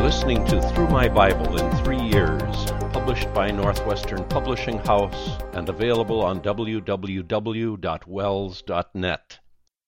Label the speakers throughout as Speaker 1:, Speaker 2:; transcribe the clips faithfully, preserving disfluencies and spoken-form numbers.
Speaker 1: listening to Through My Bible in Three Years, published by Northwestern Publishing House and available on w w w dot wells dot net.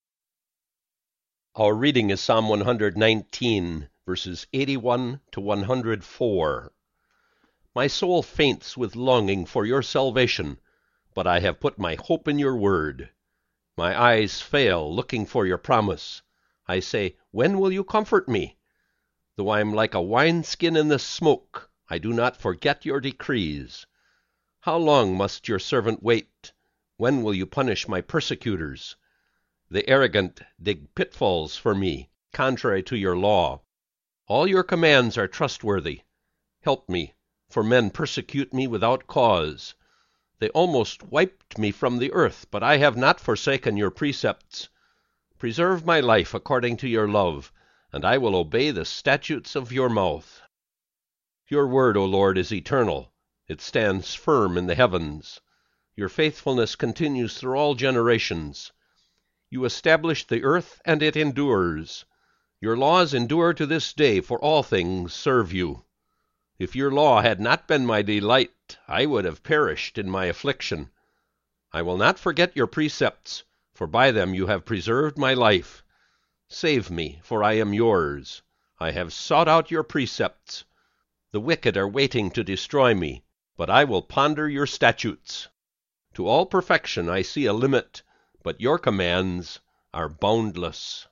Speaker 1: Our reading is Psalm one hundred nineteen, verses eighty-one to one hundred four. My soul faints with longing for your salvation, but I have put my hope in your word. My eyes fail, looking for your promise. I say, when will you comfort me? Though I am like a wineskin in the smoke, I do not forget your decrees. How long must your servant wait? When will you punish my persecutors? The arrogant dig pitfalls for me, contrary to your law. All your commands are trustworthy. Help me, for men persecute me without cause. They almost wiped me from the earth, but I have not forsaken your precepts. Preserve my life according to your love, and I will obey the statutes of your mouth. Your word, O Lord, is eternal. It stands firm in the heavens. Your faithfulness continues through all generations. You established the earth, and it endures. Your laws endure to this day, for all things serve you. If your law had not been my delight, I would have perished in my affliction. I will not forget your precepts, for by them you have preserved my life. Save me, for I am yours. I have sought out your precepts. The wicked are waiting to destroy me, but I will ponder your statutes. To all perfection I see a limit, but your commands are boundless.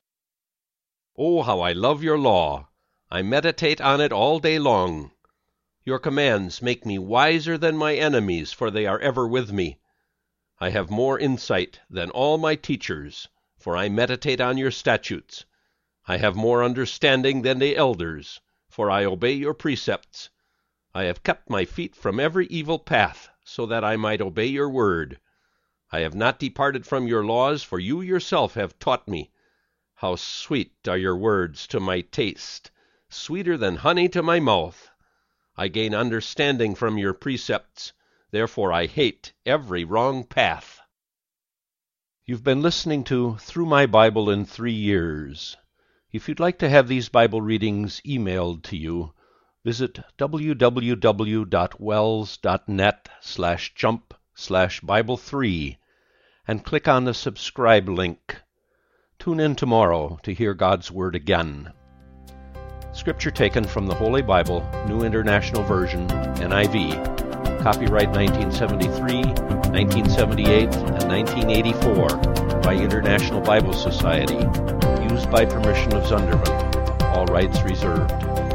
Speaker 1: Oh, how I love your law! I meditate on it all day long. Your commands make me wiser than my enemies, for they are ever with me. I have more insight than all my teachers, for I meditate on your statutes. I have more understanding than the elders, for I obey your precepts. I have kept my feet from every evil path, so that I might obey your word. I have not departed from your laws, for you yourself have taught me. How sweet are your words to my taste, sweeter than honey to my mouth. I gain understanding from your precepts, therefore I hate every wrong path. You've been listening to Through My Bible in Three Years. If you'd like to have these Bible readings emailed to you, visit w w w dot wells dot net slash jump slash Bible three and click on the subscribe link. Tune in tomorrow to hear God's Word again. Scripture taken from the Holy Bible, New International Version, N I V. Copyright nineteen seventy-three, nineteen seventy-eight, and nineteen eighty-four by International Bible Society. Used by permission of Zunderman. All rights reserved.